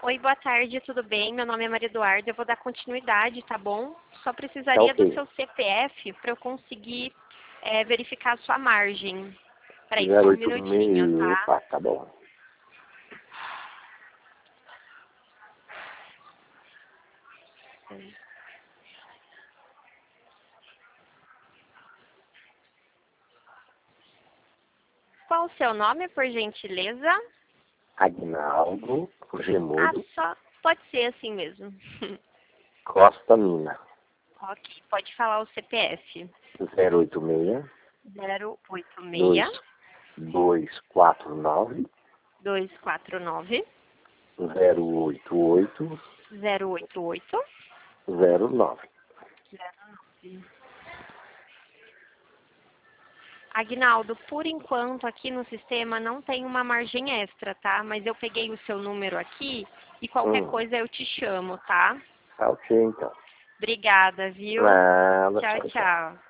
Oi, boa tarde, tudo bem? Meu nome é Maria Eduarda, eu vou dar continuidade, tá bom? Só Tá precisaria do ok. seu CPF para eu conseguir verificar a sua margem. Peraí, só um minutinho, 086. tá? Opa, tá bom. Qual o seu nome, por gentileza? Agnaldo Ah, Gemudo só pode ser assim mesmo. Costa Mina. Ok, pode falar o CPF. 086 2 086 249 249 088 088 09. 09. Agnaldo, por enquanto aqui no sistema não tem uma margem extra, tá? Mas eu peguei o seu número aqui e qualquer coisa eu te chamo, tá? Tá ok, então. Obrigada, viu? Nada, Tchau, tchau, tchau. tchau.